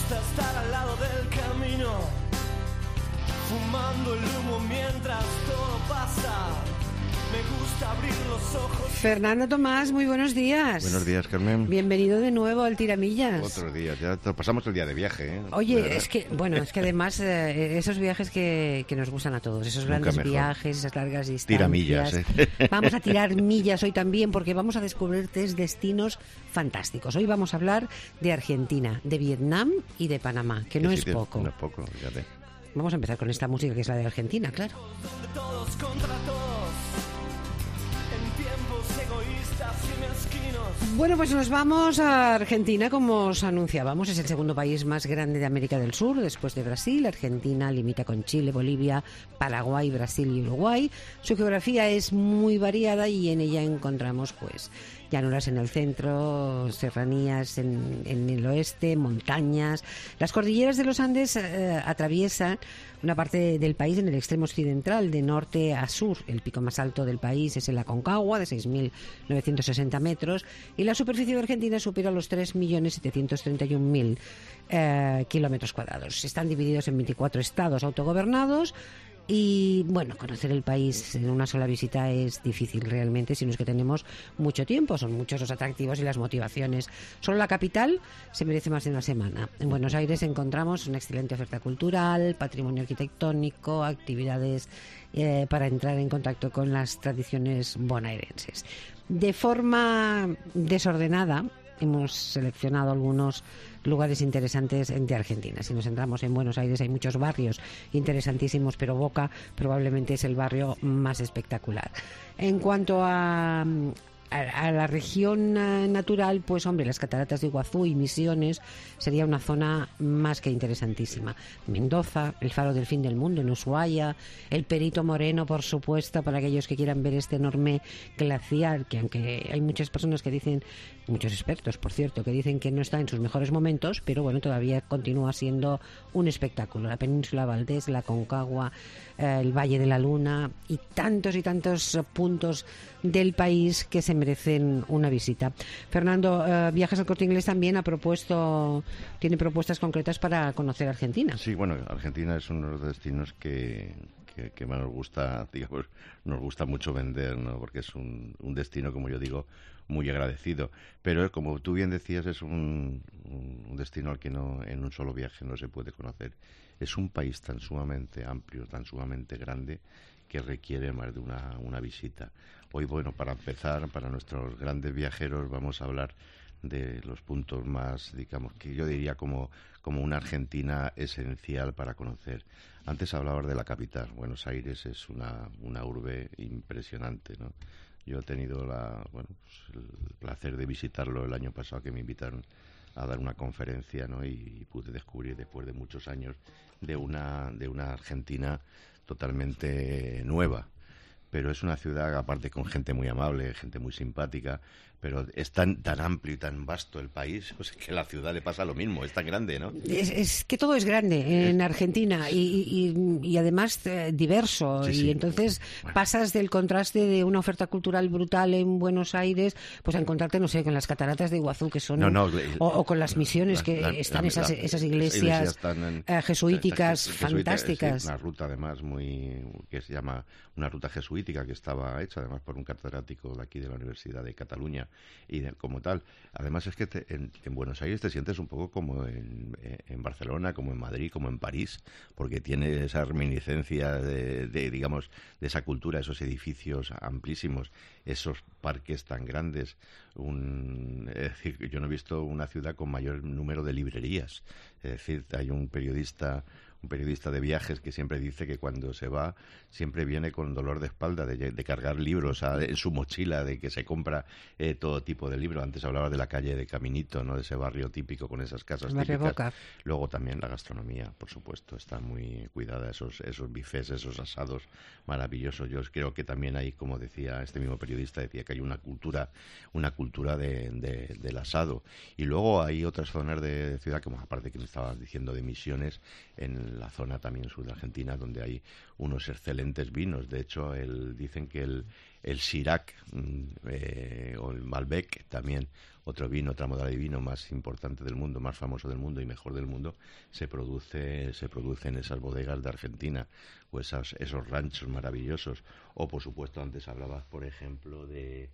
gusta estar al lado del camino, fumando el humo mientras todo pasa. Me gusta abrir los ojos. Fernando Tomás, muy buenos días. Buenos días, Carmen. Bienvenido de nuevo al Tiramillas. Otro día, ya pasamos el día de viaje, ¿eh? Oye, es que además esos viajes que nos gustan a todos, esos grandes viajes, esas largas distancias. Tiramillas, Vamos a tirar millas hoy también porque vamos a descubrir tres destinos fantásticos. Hoy vamos a hablar de Argentina, de Vietnam y de Panamá, que no es poco. No es poco, fíjate. Vamos a empezar con esta música que es la de Argentina, claro. Donde todos contra todos, en tiempos egoístas y mezquinos. Bueno, pues nos vamos a Argentina, como os anunciábamos. Es el segundo país más grande de América del Sur, después de Brasil. Argentina limita con Chile, Bolivia, Paraguay, Brasil y Uruguay. Su geografía es muy variada y en ella encontramos, pues, llanuras en el centro, serranías en el oeste, montañas. Las cordilleras de los Andes atraviesan una parte del país en el extremo occidental, de norte a sur. El pico más alto del país es el Aconcagua, de 6.960 metros, y la superficie de Argentina supera los 3.731.000 kilómetros cuadrados. Están divididos en 24 estados autogobernados. Y bueno, conocer el país en una sola visita es difícil realmente, si no es que tenemos mucho tiempo. Son muchos los atractivos y las motivaciones. Solo la capital se merece más de una semana. En Buenos Aires encontramos una excelente oferta cultural, patrimonio arquitectónico, actividades para entrar en contacto con las tradiciones bonaerenses. De forma desordenada, hemos seleccionado algunos lugares interesantes de Argentina. Si nos centramos en Buenos Aires, hay muchos barrios interesantísimos, pero Boca probablemente es el barrio más espectacular. En cuanto a la región natural, pues hombre, las cataratas de Iguazú y Misiones sería una zona más que interesantísima. Mendoza, el faro del fin del mundo en Ushuaia, el Perito Moreno, por supuesto, para aquellos que quieran ver este enorme glaciar, que aunque hay muchas personas que dicen, muchos expertos, por cierto, que dicen que no está en sus mejores momentos, pero bueno, todavía continúa siendo un espectáculo. La península Valdés, la Aconcagua, el Valle de la Luna y tantos puntos del país que se merecen una visita. Fernando, Viajes al Corte Inglés también tiene propuestas concretas para conocer Argentina. Sí, bueno, Argentina es uno de los destinos que más nos gusta, digamos, nos gusta mucho vender, ¿no? Porque es un destino, como yo digo, muy agradecido. Pero como tú bien decías, es un destino al que no, en un solo viaje no se puede conocer. Es un país tan sumamente amplio, tan sumamente grande, que requiere más de una visita. Hoy, bueno, para empezar, para nuestros grandes viajeros, vamos a hablar de los puntos más, digamos, que yo diría como una Argentina esencial para conocer. Antes hablabas de la capital. Buenos Aires es una urbe impresionante, ¿no? Yo he tenido el placer de visitarlo el año pasado, que me invitaron a dar una conferencia, ¿no? Y pude descubrir, después de muchos años, de una Argentina totalmente nueva. Pero es una ciudad, aparte, con gente muy amable, gente muy simpática, pero es tan amplio y tan vasto el país, pues que a la ciudad le pasa lo mismo, es tan grande, ¿no? Es que todo es grande en Argentina y además diverso, sí. Y entonces pasas del contraste de una oferta cultural brutal en Buenos Aires, pues a encontrarte, no sé, con las cataratas de Iguazú, que son o con las Misiones, que están esas iglesias jesuíticas fantásticas. Sí, una ruta además que se llama una ruta jesuítica, que estaba hecha además por un catedrático de aquí de la Universidad de Cataluña, y como tal, además es que en Buenos Aires te sientes un poco como en Barcelona, como en Madrid, como en París, porque tiene esa reminiscencia digamos, de esa cultura, esos edificios amplísimos, esos parques tan grandes. Es decir, yo no he visto una ciudad con mayor número de librerías. Es decir, hay un periodista de viajes que siempre dice que cuando se va siempre viene con dolor de espalda de cargar libros en su mochila, de que se compra todo tipo de libros. Antes hablaba de la calle de Caminito, ¿no? De ese barrio típico con esas casas típicas. Boca. Luego también la gastronomía, por supuesto, está muy cuidada, esos bifes, esos asados maravillosos. Yo creo que también hay, como decía este mismo periodista, decía que hay una cultura del asado. Y luego hay otras zonas de ciudad, como aparte que me estabas diciendo de Misiones, en en la zona también sur de Argentina, donde hay unos excelentes vinos. De hecho, dicen que el Syrah o el Malbec también, otro vino, otra modalidad de vino más importante del mundo, más famoso del mundo y mejor del mundo, se produce en esas bodegas de Argentina, o esos ranchos maravillosos. O, por supuesto, antes hablabas, por ejemplo, de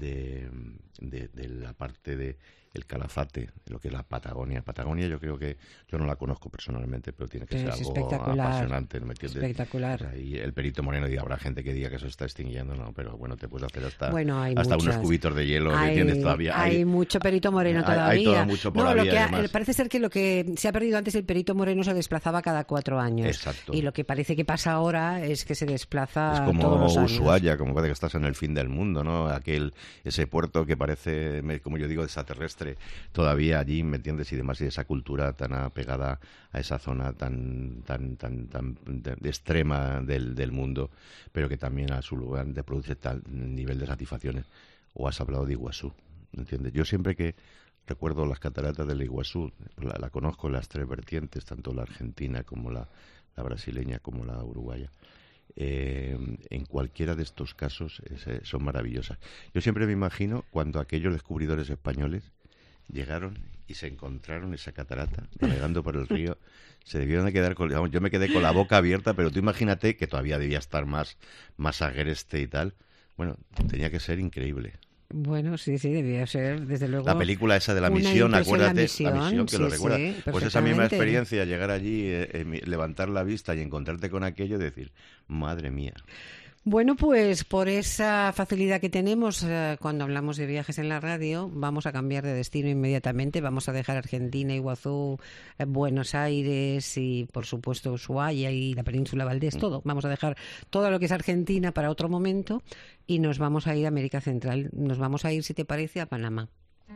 la parte de el Calafate, lo que es la Patagonia. Patagonia yo creo que, yo no la conozco personalmente, pero tiene que ser algo apasionante, ¿no me entiendes? Espectacular. O sea, y el Perito Moreno, y habrá gente que diga que eso está extinguiendo, no, pero bueno, te puedes hacer hasta unos cubitos de hielo que tienes todavía. Hay mucho Perito Moreno todavía. Hay todo mucho por la vía, parece ser que lo que se ha perdido antes, el Perito Moreno se desplazaba cada 4 años. Exacto. Y lo que parece que pasa ahora es que se desplaza es como todos los años. Ushuaia, como parece que estás en el fin del mundo, ¿no? Ese puerto que parece, como yo digo, extraterrestre, todavía allí, ¿me entiendes? Y demás, y esa cultura tan apegada a esa zona tan de extrema del mundo, pero que también a su lugar te produce tal nivel de satisfacciones. O has hablado de Iguazú, ¿me entiendes? Yo siempre que recuerdo las cataratas del Iguazú, la conozco en las 3 vertientes, tanto la argentina como la brasileña como la uruguaya. En cualquiera de estos casos son maravillosas. Yo siempre me imagino cuando aquellos descubridores españoles llegaron y se encontraron esa catarata navegando por el río, se debieron de quedar yo me quedé con la boca abierta, pero tú imagínate que todavía debía estar más agreste y tal. Bueno, tenía que ser increíble. Bueno, sí, debía ser, desde luego. La película esa de La Misión, acuérdate, La Misión, que lo recuerdas. Sí, pues esa misma experiencia, llegar allí, levantar la vista y encontrarte con aquello y decir, madre mía. Bueno, pues por esa facilidad que tenemos cuando hablamos de viajes en la radio, vamos a cambiar de destino inmediatamente. Vamos a dejar Argentina, Iguazú, Buenos Aires y, por supuesto, Ushuaia y la península Valdés, todo. Vamos a dejar todo lo que es Argentina para otro momento y nos vamos a ir a América Central. Nos vamos a ir, si te parece, a Panamá.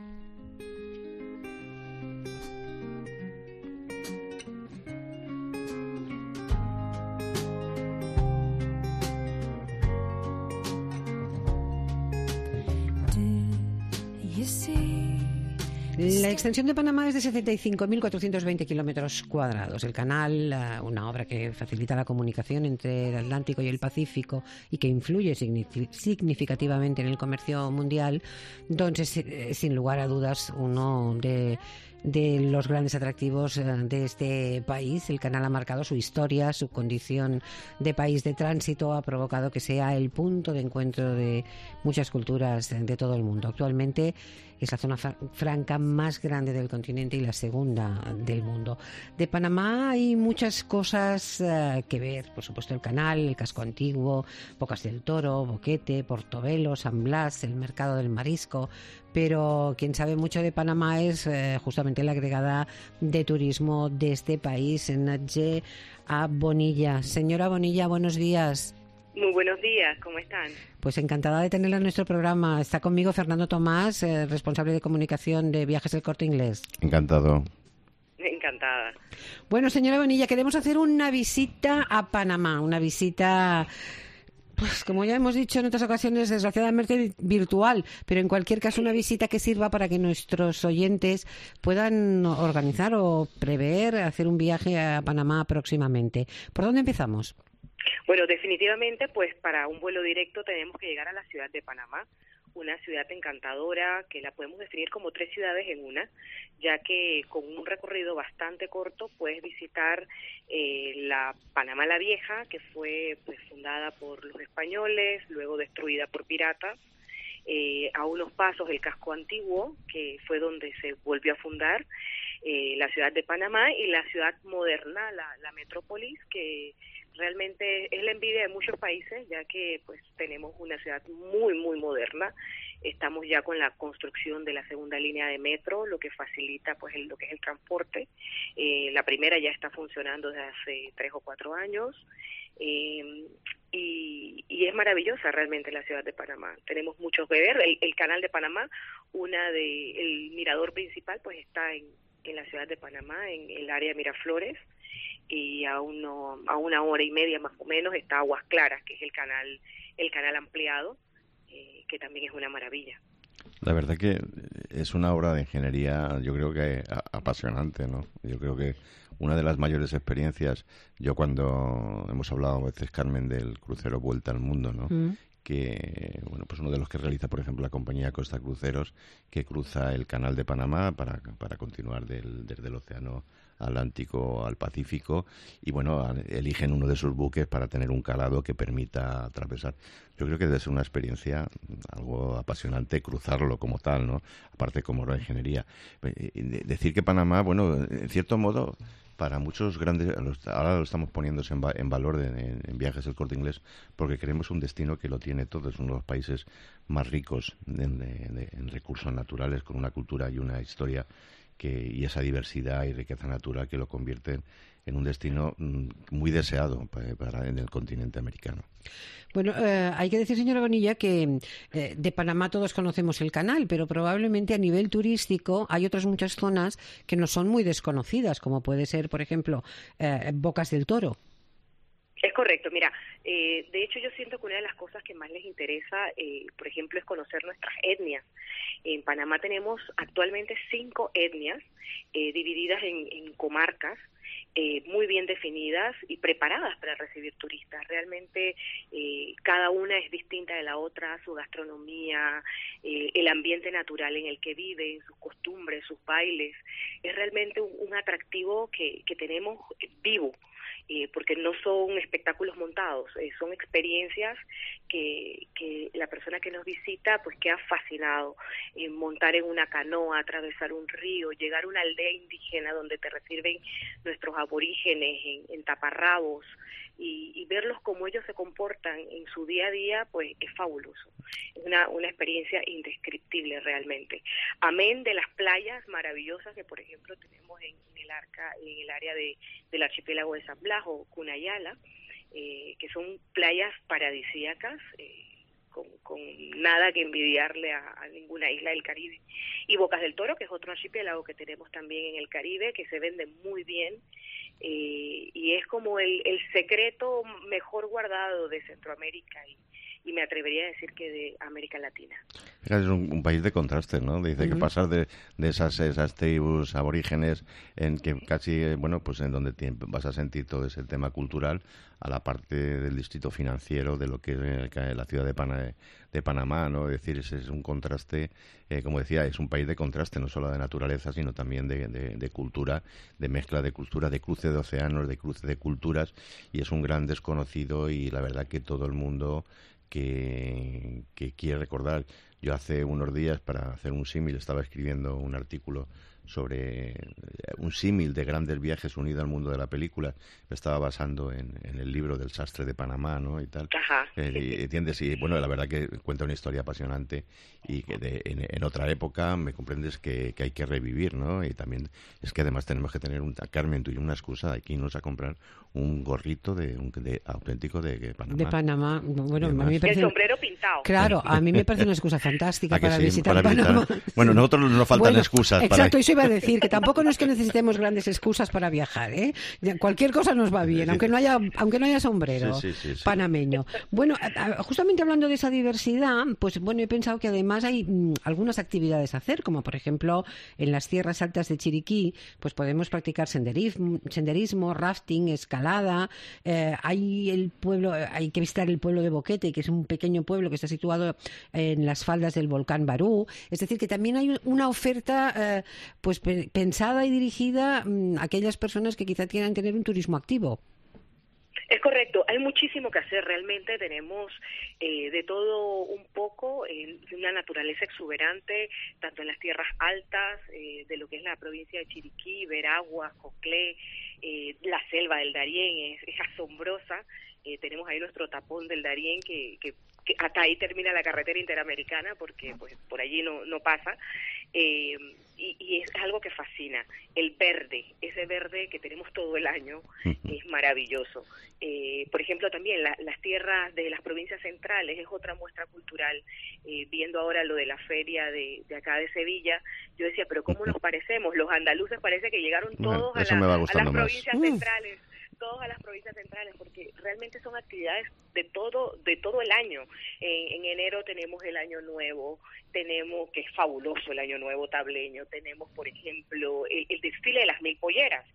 La extensión de Panamá es de 75.420 kilómetros cuadrados. El canal, una obra que facilita la comunicación entre el Atlántico y el Pacífico y que influye significativamente en el comercio mundial, entonces, sin lugar a dudas, uno de los grandes atractivos de este país. El canal ha marcado su historia, su condición de país de tránsito, ha provocado que sea el punto de encuentro de muchas culturas de todo el mundo. Actualmente es la zona franca más grande del continente y la segunda del mundo. De Panamá hay muchas cosas que ver, por supuesto el canal, el casco antiguo, Bocas del Toro, Boquete, Portobelo, San Blas, el mercado del marisco, pero quien sabe mucho de Panamá es justamente la agregada de turismo de este país, Natye Bonilla. Señora Bonilla, buenos días. Muy buenos días, ¿cómo están? Pues encantada de tenerla en nuestro programa. Está conmigo Fernando Tomás, responsable de comunicación de Viajes del Corte Inglés. Encantado. Encantada. Bueno, señora Bonilla, queremos hacer una visita a Panamá, una visita, pues como ya hemos dicho en otras ocasiones, desgraciadamente virtual, pero en cualquier caso una visita que sirva para que nuestros oyentes puedan organizar o prever hacer un viaje a Panamá próximamente. ¿Por dónde empezamos? Bueno, definitivamente, pues para un vuelo directo tenemos que llegar a la ciudad de Panamá, una ciudad encantadora que la podemos definir como 3 ciudades en una, ya que con un recorrido bastante corto puedes visitar la Panamá la Vieja, que fue pues fundada por los españoles, luego destruida por piratas, a unos pasos el casco antiguo, que fue donde se volvió a fundar la ciudad de Panamá, y la ciudad moderna, la metrópolis, que realmente es la envidia de muchos países, ya que pues tenemos una ciudad muy, muy moderna. Estamos ya con la construcción de la segunda línea de metro, lo que facilita pues lo que es el transporte. La primera ya está funcionando desde hace 3 o 4 años. Y es maravillosa realmente la ciudad de Panamá. Tenemos muchos que ver. El canal de Panamá, el mirador principal pues está en la ciudad de Panamá, en el área de Miraflores, y a 1 hora y media más o menos está Aguas Claras, que es el canal ampliado, que también es una maravilla. La verdad que es una obra de ingeniería, yo creo que apasionante, ¿no? Yo creo que una de las mayores experiencias, yo cuando hemos hablado a veces, Carmen, del crucero Vuelta al Mundo, ¿no? Que, bueno, pues uno de los que realiza, por ejemplo, la compañía Costa Cruceros, que cruza el Canal de Panamá para continuar desde el Océano Atlántico al Pacífico, y bueno, eligen uno de sus buques para tener un calado que permita atravesar. Yo creo que debe ser una experiencia algo apasionante cruzarlo como tal, ¿no? Aparte como la ingeniería. Decir que Panamá, bueno, en cierto modo, para muchos grandes, ahora lo estamos poniendo en valor en Viajes El Corte Inglés, porque creemos un destino que lo tiene todo, es uno de los países más ricos en recursos naturales, con una cultura y una historia y esa diversidad y riqueza natural que lo convierten en un destino muy deseado en el continente americano. Bueno, hay que decir, señora Bonilla, que de Panamá todos conocemos el canal, pero probablemente a nivel turístico hay otras muchas zonas que no son muy desconocidas, como puede ser, por ejemplo, Bocas del Toro. Es correcto, mira, de hecho yo siento que una de las cosas que más les interesa, por ejemplo, es conocer nuestras etnias. En Panamá tenemos actualmente 5 etnias divididas en comarcas, muy bien definidas y preparadas para recibir turistas. Realmente cada una es distinta de la otra, su gastronomía, el ambiente natural en el que viven, sus costumbres, sus bailes. Es realmente un atractivo que tenemos vivo. Porque no son espectáculos montados, son experiencias que la persona que nos visita pues queda fascinado. Montar en una canoa, atravesar un río, llegar a una aldea indígena donde te reciben nuestros aborígenes en taparrabos y verlos cómo ellos se comportan en su día a día, pues es fabuloso. Es una experiencia indescriptible realmente. Amén de las playas maravillosas que, por ejemplo, tenemos en el área del archipiélago de San Blas o Cunayala, que son playas paradisíacas, con nada que envidiarle a ninguna isla del Caribe. Y Bocas del Toro, que es otro archipiélago que tenemos también en el Caribe, que se vende muy bien, y es como el secreto mejor guardado de Centroamérica y me atrevería a decir que de América Latina. Es un país de contraste, ¿no? Dice que pasar de esas tribus aborígenes en que casi, bueno, pues en donde vas a sentir todo ese tema cultural, a la parte del distrito financiero de lo que es la ciudad de Panamá, ¿no? Es decir, ese es un contraste, como decía, es un país de contraste, no solo de naturaleza, sino también de cultura, de mezcla de cultura, de cruce de océanos, de cruce de culturas, y es un gran desconocido y la verdad que todo el mundo que quiere recordar. Yo hace unos días, para hacer un símil, estaba escribiendo un artículo sobre un símil de grandes viajes unido al mundo de la película. Me estaba basando en el libro del Sastre de Panamá, ¿no? Y tal. Ajá. ¿Entiendes? Y bueno, la verdad que cuenta una historia apasionante y que en otra época me comprendes que hay que revivir, ¿no? Y también es que además tenemos que tener Carmen, tú y una excusa de aquí irnos a comprar un gorrito auténtico de Panamá. De Panamá. Bueno, a mí me parece... El sombrero pintado. Claro, a mí me parece una excusa fantástica para visitar Panamá. Bueno, nosotros nos faltan excusas. Exacto, eso iba a decir, que tampoco no es que necesitemos grandes excusas para viajar, ¿eh? Cualquier cosa nos va bien, aunque no haya sombrero panameño. Bueno, justamente hablando de esa diversidad, pues bueno, he pensado que además hay algunas actividades a hacer, como por ejemplo en las tierras altas de Chiriquí, pues podemos practicar senderismo, rafting, escalada. Hay que visitar el pueblo de Boquete, que es un pequeño pueblo que está situado en las faldas del volcán Barú. Es decir, que también hay una oferta pues pensada y dirigida a aquellas personas que quizá quieran tener un turismo activo. Es correcto, hay muchísimo que hacer realmente, tenemos de todo un poco, una naturaleza exuberante, tanto en las tierras altas de lo que es la provincia de Chiriquí, Veragua, Coclé, la selva del Darién es asombrosa, tenemos ahí nuestro tapón del Darién que hasta ahí termina la carretera interamericana porque pues por allí no pasa, y es algo que fascina. El verde, ese verde que tenemos todo el año, es maravilloso. Por ejemplo, también las tierras de las provincias centrales es otra muestra cultural. Viendo ahora lo de la feria de acá de Sevilla, yo decía, pero ¿cómo nos parecemos? Los andaluces parece que llegaron todos a las provincias centrales. Todos a las provincias centrales, porque realmente son actividades de todo el año. En enero tenemos el Año Nuevo, tenemos, que es fabuloso el Año Nuevo tableño, tenemos, por ejemplo, el desfile de las 1000 polleras,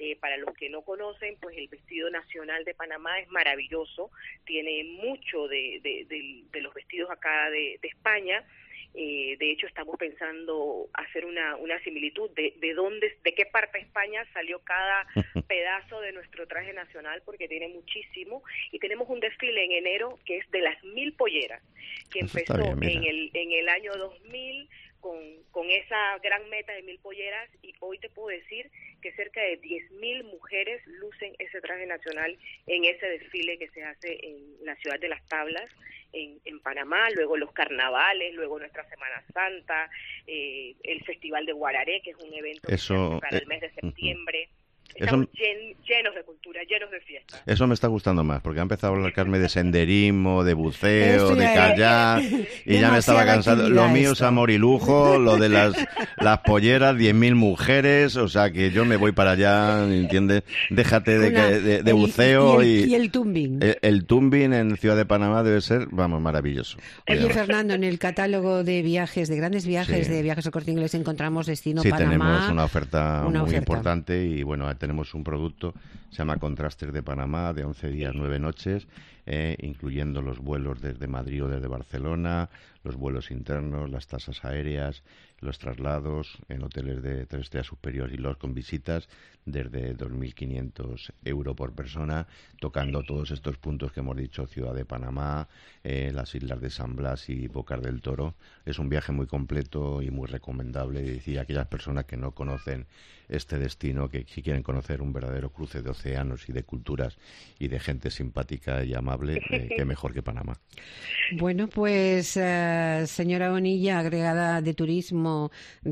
Para los que no conocen, pues el vestido nacional de Panamá es maravilloso, tiene mucho de los vestidos acá de España. De hecho, estamos pensando hacer una similitud de qué parte de España salió cada pedazo de nuestro traje nacional, porque tiene muchísimo, y tenemos un desfile en enero que es de las 1000 polleras, que empezó en el año 2000 con esa gran meta de 1000 polleras, y hoy te puedo decir que cerca de 10.000 mujeres lucen ese traje nacional en ese desfile que se hace en la ciudad de Las Tablas, en Panamá, luego los carnavales, luego nuestra Semana Santa, el Festival de Guararé, que es un evento que se hace para el mes de septiembre. Estamos llenos de cultura, llenos de fiesta. Eso me está gustando más, porque ha empezado a hablarme de senderismo, de buceo, de kayak, y ya me estaba cansando. Lo mío es amor y lujo, lo de las polleras, 10.000 mujeres, o sea que yo me voy para allá, ¿entiendes? Déjate de buceo y el tumbing. El tumbing en Ciudad de Panamá debe ser, vamos, maravilloso. Oye, Fernando, en el catálogo de viajes, de grandes viajes, de Viajes al Corte Inglés, encontramos destino Panamá. Sí, tenemos una oferta muy importante, y bueno, tenemos un producto, se llama Contrastes de Panamá, de 11 días, 9 noches, incluyendo los vuelos desde Madrid o desde Barcelona, los vuelos internos, las tasas aéreas, los traslados en hoteles de 3 estrellas superior y los con visitas desde 2.500 € por persona, tocando todos estos puntos que hemos dicho: Ciudad de Panamá, las islas de San Blas y Bocas del Toro. Es un viaje muy completo y muy recomendable, y decir a aquellas personas que no conocen este destino, que si quieren conocer un verdadero cruce de océanos y de culturas y de gente simpática y amable, qué mejor que Panamá. Bueno, pues señora Bonilla, agregada de turismo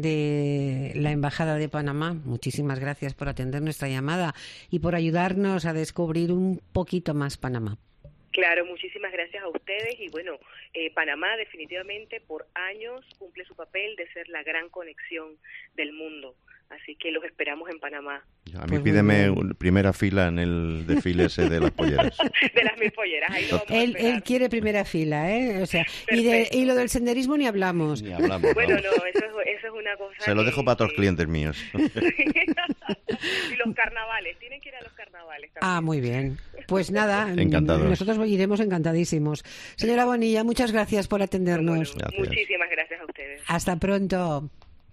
de la Embajada de Panamá, muchísimas gracias por atender nuestra llamada y por ayudarnos a descubrir un poquito más Panamá. Claro, muchísimas gracias a ustedes, y bueno, Panamá definitivamente por años cumple su papel de ser la gran conexión del mundo, así que los esperamos en Panamá. A mí pídeme primera fila en el desfile ese de las polleras. De las 1000 polleras, ahí lo vamos a esperar. Él quiere primera fila, ¿eh? O sea, y lo del senderismo ni hablamos. Bueno, no, eso es una cosa. Se lo dejo para otros clientes míos. Y los carnavales, tienen que ir a los carnavales también. Ah, muy bien. Pues nada, encantados. Nosotros iremos encantadísimos. Señora Bonilla, muchas gracias por atendernos. Bueno, muchísimas gracias a ustedes. Hasta pronto.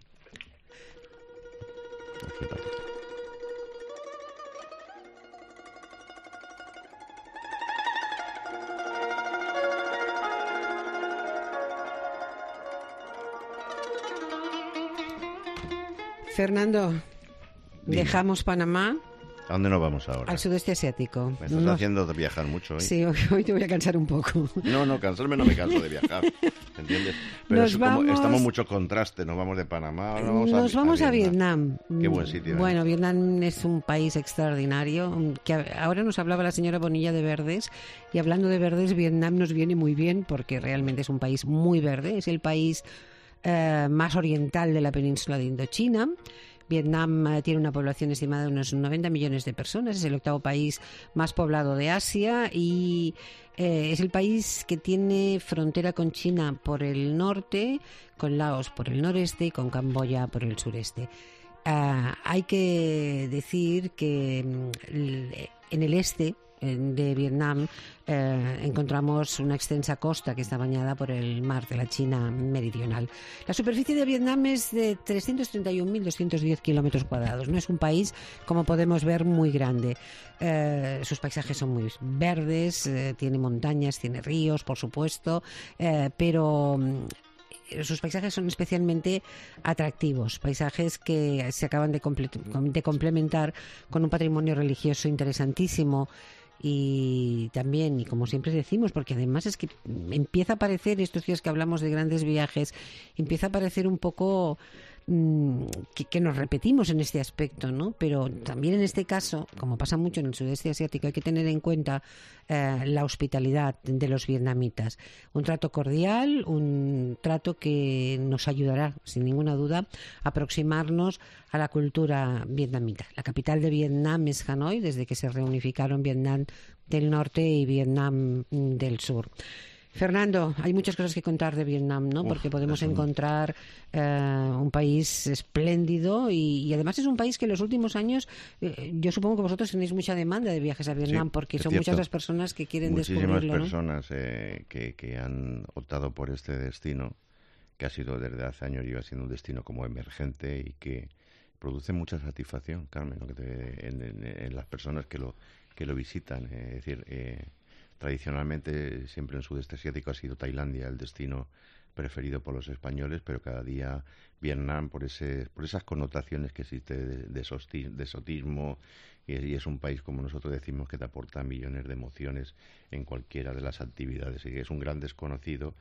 Fernando, dejamos Panamá. ¿A dónde nos vamos ahora? Al sudeste asiático. Me estás haciendo viajar mucho hoy. Sí, hoy te voy a cansar un poco. No, cansarme no me canso de viajar, ¿entiendes? Pero como estamos mucho contraste, nos vamos de Panamá, nos vamos a Vietnam. Qué buen sitio. Bueno, Vietnam es un país extraordinario, que ahora nos hablaba la señora Bonilla de verdes, y hablando de verdes, Vietnam nos viene muy bien porque realmente es un país muy verde, es el país más oriental de la península de Indochina. Vietnam tiene una población estimada de unos 90 millones de personas, es el 8º país más poblado de Asia, y es el país que tiene frontera con China por el norte, con Laos por el noreste y con Camboya por el sureste. Hay que decir que en el este de Vietnam encontramos una extensa costa que está bañada por el mar de la China meridional. La superficie de Vietnam es de 331.210 kilómetros cuadrados. No es un país, como podemos ver, muy grande. Sus paisajes son muy verdes, tiene montañas, tiene ríos, por supuesto, pero sus paisajes son especialmente atractivos, paisajes que se acaban de complementar con un patrimonio religioso interesantísimo. Y también, y como siempre decimos, porque además es que empieza a parecer, estos días que hablamos de grandes viajes, empieza a parecer un poco que nos repetimos en este aspecto, ¿no? Pero también en este caso, como pasa mucho en el sudeste asiático, hay que tener en cuenta la hospitalidad de los vietnamitas. Un trato cordial, un trato que nos ayudará, sin ninguna duda, a aproximarnos a la cultura vietnamita. La capital de Vietnam es Hanoi, desde que se reunificaron Vietnam del Norte y Vietnam del Sur. Fernando, hay muchas cosas que contar de Vietnam, ¿no? Porque podemos encontrar un país espléndido y además es un país que en los últimos años, yo supongo que vosotros tenéis mucha demanda de viajes a Vietnam, porque son muchas las personas que quieren descubrirlo, ¿no? Muchísimas personas que han optado por este destino, que ha sido desde hace años lleva siendo un destino como emergente y que produce mucha satisfacción, Carmen, ¿no? en las personas que lo visitan. Es decir, tradicionalmente siempre en el sudeste asiático ha sido Tailandia el destino preferido por los españoles, pero cada día Vietnam, por esas connotaciones que existe de exotismo, y es un país, como nosotros decimos, que te aporta millones de emociones en cualquiera de las actividades, y es un gran desconocido,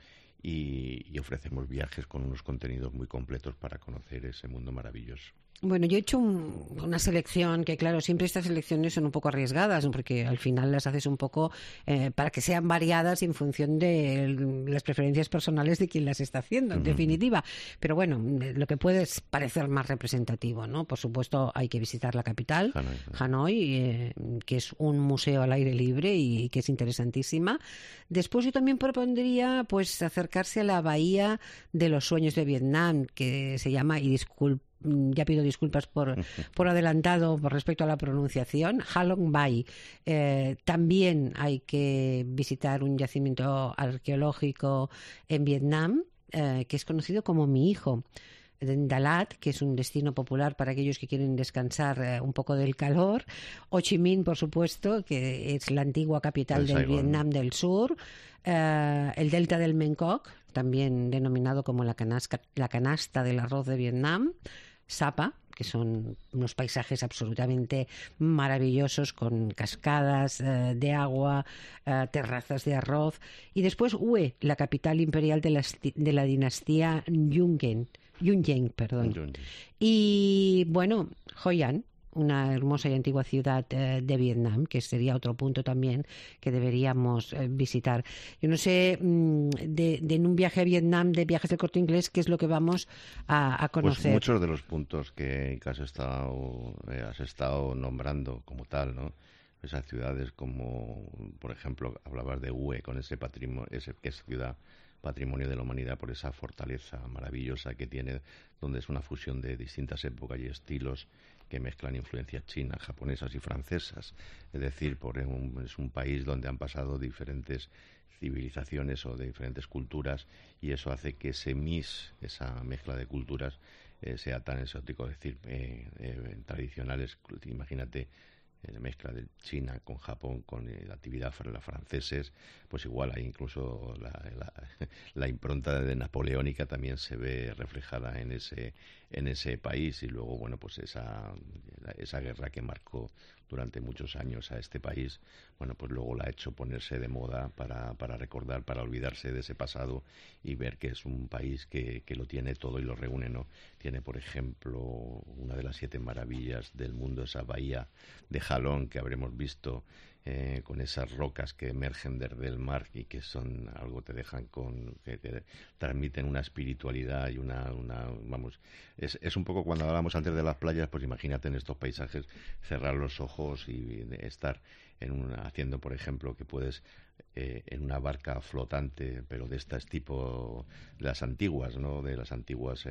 y ofrecemos viajes con unos contenidos muy completos para conocer ese mundo maravilloso. Bueno, yo he hecho una selección que, claro, siempre estas selecciones son un poco arriesgadas, ¿no? Porque al final las haces un poco para que sean variadas en función de las preferencias personales de quien las está haciendo, en definitiva. Pero bueno, lo que puede parecer más representativo, ¿no? Por supuesto, hay que visitar la capital, Hanoi, que es un museo al aire libre y que es interesantísima. Después yo también propondría pues acercarse a la Bahía de los Sueños de Vietnam, que se llama, ya pido disculpas por adelantado por respecto a la pronunciación, Ha Long Bay. También hay que visitar un yacimiento arqueológico en Vietnam, que es conocido como Mi Hijo, en Dalat, que es un destino popular para aquellos que quieren descansar un poco del calor. Ho Chi Minh, por supuesto, que es la antigua capital del Vietnam del Sur. El delta del Mekong, también denominado como la canasta del arroz de Vietnam. Sapa, que son unos paisajes absolutamente maravillosos con cascadas de agua, terrazas de arroz. Y después Hue, la capital imperial de la dinastía Yunyen. Y bueno, Hoi An, una hermosa y antigua ciudad de Vietnam, que sería otro punto también que deberíamos visitar. Yo no sé, en un viaje a Vietnam de Viajes del Corte Inglés, ¿qué es lo que vamos a conocer? Pues muchos de los puntos que has estado nombrando como tal, ¿no? Esas ciudades como, por ejemplo, hablabas de Hue, con ese patrimonio, que es ciudad patrimonio de la humanidad por esa fortaleza maravillosa que tiene, donde es una fusión de distintas épocas y estilos que mezclan influencias chinas, japonesas y francesas. Es decir, es un país donde han pasado diferentes civilizaciones o de diferentes culturas, y eso hace que esa mezcla de culturas sea tan exótico. Es decir, tradicionales, imagínate, la mezcla de China con Japón, con la actividad de los franceses, pues igual hay incluso la impronta de napoleónica también se ve reflejada en ese país. Y luego, bueno, pues esa guerra que marcó durante muchos años a este país, bueno, pues luego la ha hecho ponerse de moda para recordar, para olvidarse de ese pasado y ver que es un país que lo tiene todo y lo reúne, ¿no? Tiene, por ejemplo, una de las 7 maravillas del mundo, esa bahía de Jalón que habremos visto, con esas rocas que emergen desde el mar y que son algo, que te transmiten una espiritualidad y vamos, es un poco cuando hablábamos antes de las playas, pues imagínate en estos paisajes cerrar los ojos y estar haciendo, por ejemplo, que puedes en una barca flotante, pero de estas tipo de las antiguas, ¿no? De las antiguas,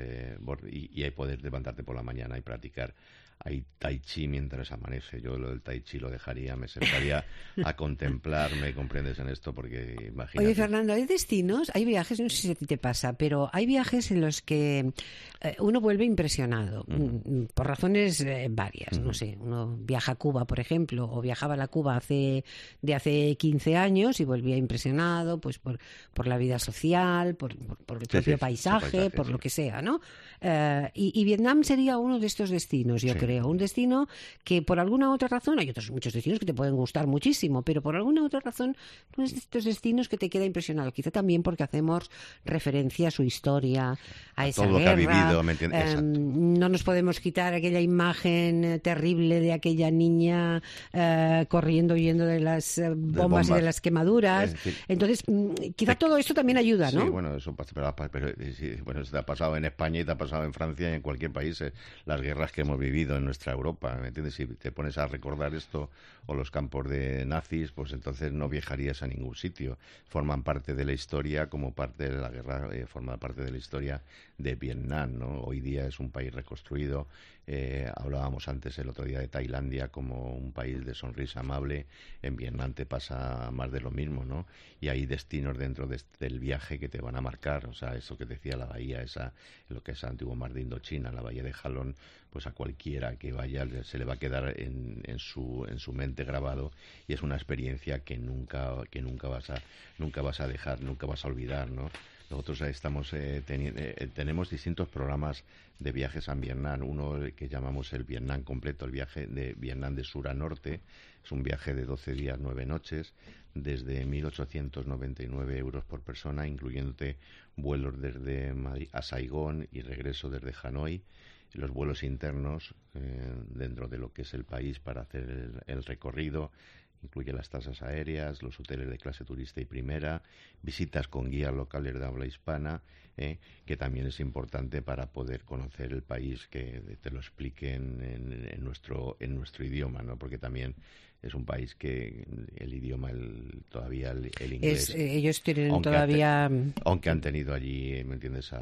y ahí poder levantarte por la mañana y practicar. Hay tai chi mientras amanece. Yo lo del tai chi lo dejaría, me sentaría a contemplarme, comprendes en esto, porque imagínate. Oye, Fernando, hay destinos, hay viajes, no sé si a ti te pasa, pero hay viajes en los que uno vuelve impresionado, por razones varias, no sé, uno viaja a Cuba, por ejemplo, o viajaba a la Cuba hace 15 años y volvía impresionado pues por la vida social, por el propio paisaje, por lo que sea, ¿no? Y Vietnam sería uno de estos destinos, yo creo. Un destino que por alguna otra razón, hay otros muchos destinos que te pueden gustar muchísimo, pero por alguna otra razón no es de estos destinos que te queda impresionado. Quizá también porque hacemos referencia a su historia, a esa todo guerra. Lo que ha vivido, ¿me entiendes? No nos podemos quitar aquella imagen terrible de aquella niña corriendo, huyendo de las bombas y de las quemaduras. Entonces, quizá todo esto también ayuda, ¿no? Sí, bueno, eso pasa, pero eso te ha pasado en España y te ha pasado en Francia y en cualquier país. Las guerras que hemos vivido en nuestra Europa, ¿me entiendes? Si te pones a recordar esto o los campos de nazis, pues entonces no viajarías a ningún sitio. Forman parte de la historia, como parte de la guerra, forma parte de la historia de Vietnam, ¿no? Hoy día es un país reconstruido. Hablábamos antes el otro día de Tailandia como un país de sonrisa amable. En Vietnam te pasa más de lo mismo, ¿no? Y hay destinos dentro del viaje que te van a marcar. O sea, eso que decía la bahía esa, lo que es el antiguo mar de Indochina, la bahía de Jalón, pues a cualquiera que vaya se le va a quedar en su mente grabado, y es una experiencia que nunca vas a dejar, nunca vas a olvidar, ¿no? Nosotros tenemos distintos programas de viajes a Vietnam. Uno que llamamos el Vietnam completo, el viaje de Vietnam de sur a norte. Es un viaje de 12 días, 9 noches, desde 1.899 euros por persona, incluyéndote vuelos desde Madrid a Saigón y regreso desde Hanoi, los vuelos internos dentro de lo que es el país para hacer el recorrido. Incluye las tasas aéreas, los hoteles de clase turista y primera, visitas con guías locales de habla hispana, que también es importante para poder conocer el país, que te lo expliquen en nuestro idioma, ¿no? Porque también es un país que el idioma, todavía el inglés... ellos tienen todavía... Aunque han tenido allí, ¿me entiendes?,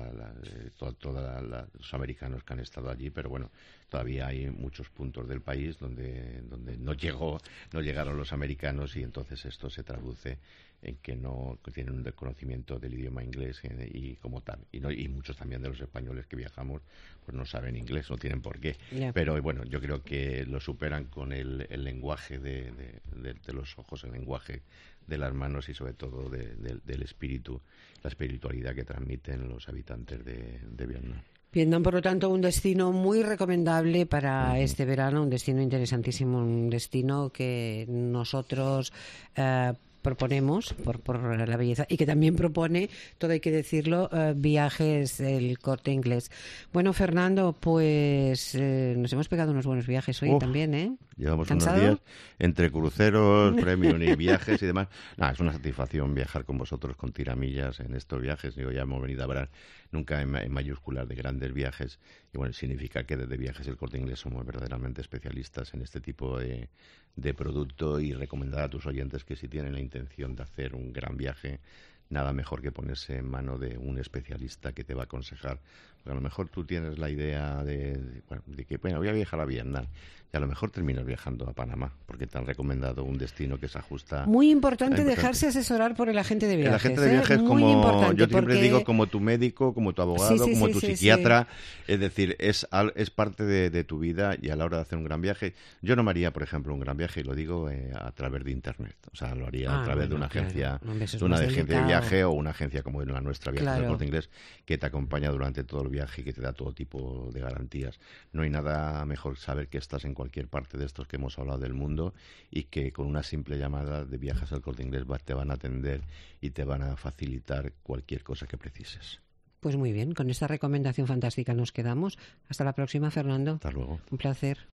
todos los americanos que han estado allí, pero bueno, todavía hay muchos puntos del país donde no llegaron los americanos, y entonces esto se traduce en que no tienen un desconocimiento del idioma inglés y como tal. Y muchos también de los españoles que viajamos pues no saben inglés, no tienen por qué. Yeah. Pero bueno, yo creo que lo superan con el lenguaje de los ojos, el lenguaje de las manos y sobre todo del espíritu, la espiritualidad que transmiten los habitantes de Vietnam. Vietnam, por lo tanto, un destino muy recomendable para este verano, un destino interesantísimo, un destino que nosotros proponemos por la belleza, y que también propone, todo hay que decirlo, viajes del Corte Inglés. Bueno, Fernando, pues nos hemos pegado unos buenos viajes hoy también, ¿eh? Llevamos ¿Cansado? Unos días entre cruceros, premium y viajes y demás. Es una satisfacción viajar con vosotros, con tiramillas en estos viajes. Digo, ya hemos venido a hablar nunca en mayúsculas de grandes viajes, y bueno, significa que desde Viajes El Corte Inglés somos verdaderamente especialistas en este tipo de producto, y recomendar a tus oyentes que si tienen la intención de hacer un gran viaje, nada mejor que ponerse en mano de un especialista que te va a aconsejar. Porque a lo mejor tú tienes la idea de que voy a viajar a Vietnam, y a lo mejor terminas viajando a Panamá, porque te han recomendado un destino que se ajusta. Muy importante dejarse asesorar por el agente de viajes. El agente de viajes, como yo siempre digo, como tu médico, como tu abogado, como tu psiquiatra. Sí. Es decir, es parte de tu vida, y a la hora de hacer un gran viaje, yo no me haría, por ejemplo, un gran viaje, y lo digo a través de Internet. O sea, lo haría a través de una agencia, de una agencia de viaje, o una agencia como la nuestra, Viajes del Corte Inglés, que te acompaña durante todo el viaje y que te da todo tipo de garantías. No hay nada mejor saber que estás en cualquier parte de estos que hemos hablado del mundo, y que con una simple llamada de Viajes al Corte Inglés te van a atender y te van a facilitar cualquier cosa que precises. Pues muy bien, con esta recomendación fantástica nos quedamos. Hasta la próxima, Fernando. Hasta luego. Un placer.